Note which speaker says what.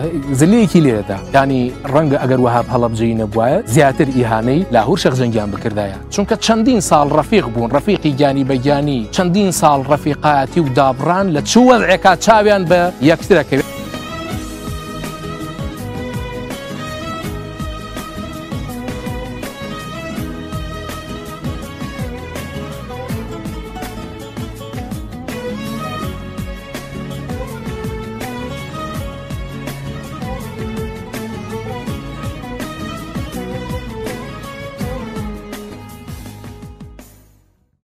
Speaker 1: زليكي لێدا ینی ڕەنگە ئەگەر وهاب هەڵەبجەی نەبووایە زیاتر ئیهانەی لاهور شەخ جەنگیان بکردایە چونکە چەندین ساڵ ڕەفیق بوون ڕەفیقی گیانی بەگیانی چەندین ساڵ ڕەفیقایەتی و دابڕان لە چووەڵعێکا چاویان بە یەکترەکەوێت